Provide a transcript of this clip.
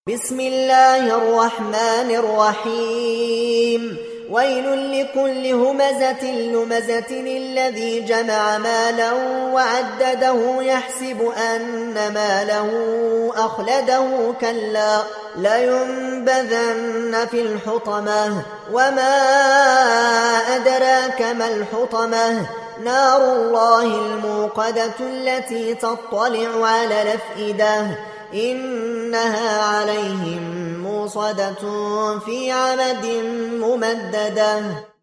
بسم الله الرحمن الرحيم ويل لكل همزة لمزة الذي جمع مالا وعدده يحسب أن ماله أخلده كلا لينبذن في الحطمة وما أدراك ما الحطمة نار الله الموقدة التي تطلع على الأفئدة إنها عليهم موصدة في عمد ممددة.